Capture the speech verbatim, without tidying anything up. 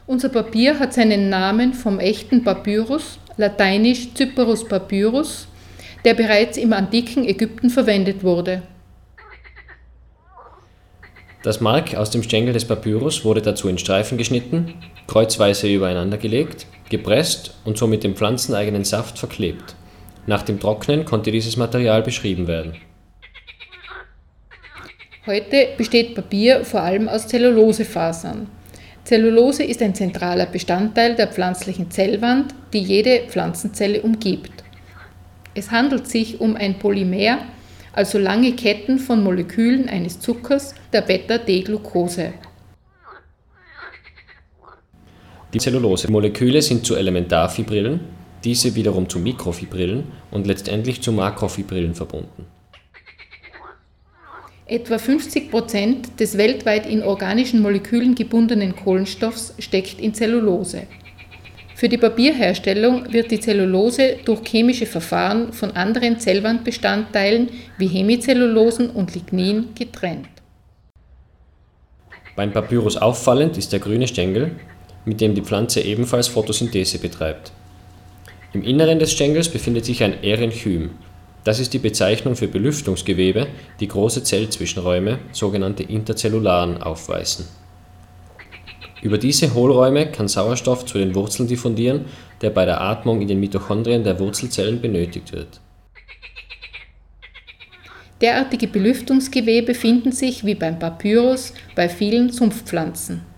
Unser Papier hat seinen Namen vom echten Papyrus, lateinisch Cyperus papyrus, der bereits im antiken Ägypten verwendet wurde. Das Mark aus dem Stängel des Papyrus wurde dazu in Streifen geschnitten, kreuzweise übereinander gelegt, gepresst und so mit dem pflanzeneigenen Saft verklebt. Nach dem Trocknen konnte dieses Material beschrieben werden. Heute besteht Papier vor allem aus Zellulosefasern. Zellulose ist ein zentraler Bestandteil der pflanzlichen Zellwand, die jede Pflanzenzelle umgibt. Es handelt sich um ein Polymer, also lange Ketten von Molekülen eines Zuckers, der Beta-D-Glucose. Die Zellulose-Moleküle sind zu Elementarfibrillen, diese wiederum zu Mikrofibrillen und letztendlich zu Makrofibrillen verbunden. Etwa fünfzig Prozent des weltweit in organischen Molekülen gebundenen Kohlenstoffs steckt in Zellulose. Für die Papierherstellung wird die Zellulose durch chemische Verfahren von anderen Zellwandbestandteilen wie Hemizellulosen und Lignin getrennt. Beim Papyrus auffallend ist der grüne Stängel, mit dem die Pflanze ebenfalls Photosynthese betreibt. Im Inneren des Stängels befindet sich ein Erenchym. Das ist die Bezeichnung für Belüftungsgewebe, die große Zellzwischenräume, sogenannte Interzellularen, aufweisen. Über diese Hohlräume kann Sauerstoff zu den Wurzeln diffundieren, der bei der Atmung in den Mitochondrien der Wurzelzellen benötigt wird. Derartige Belüftungsgewebe finden sich, wie beim Papyrus, bei vielen Sumpfpflanzen.